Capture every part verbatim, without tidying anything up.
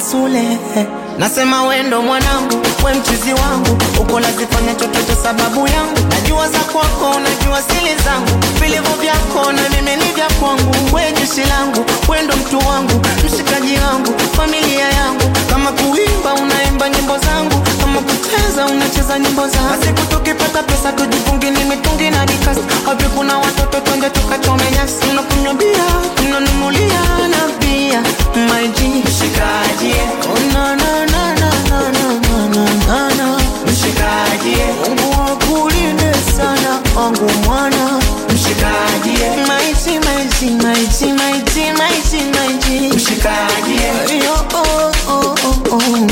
Sule. Nasema wendo mwanangu, we mchizi wangu, uko lazifanya chochote sababu yangu. Najua za kwako, najua sili zangu, vilivyo vyako na mimi ni vya kwangu. We jeshi langu, wendo mtu wangu, mshikaji wangu, familia yangu. Kama kuimba unaimba nyimbo zangu, kama kucheza unacheza nyimbo zangu. Basi kutukipata pesa tujifungi ni mitungi na dikasi. Wapi kuna watoto twende tukachome nyasi. Tunakunywa bia, tunanunulia na bia. My G, mshikaji, oh na na na na na na na na na. Mshikaji, Mungu akulinde sana wangu mwana. Mshikaji, my G, my G, my G, my G, my G, my G. Mshikaji, yo oh oh oh oh.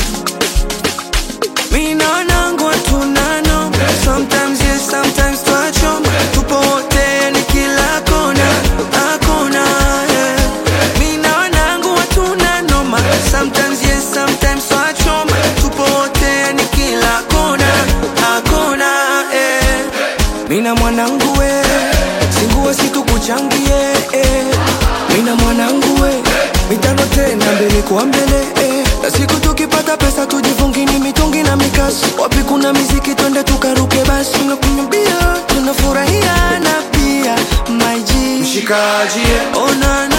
Mina nangu tunano, sometimes yes, sometimes twachom. Tupo wote ni kila kona, hakuna yeah. Mina nangu tunano, sometimes yes, sometimes twachom. Tupo wote ni kila kona, hakuna yeah. Mina mwanangu we, singuwe situ kuchangie eh. Mina mwanangu we, mitano tena mbele kwa mbele eh. Na siku tukipata pesa tujifungi ni mitungi na mikasi. Wapi kuna miziki twende tukaruke basi. Tunakunywa bia, tunafurahia na pia my G, mshikaji, oh na na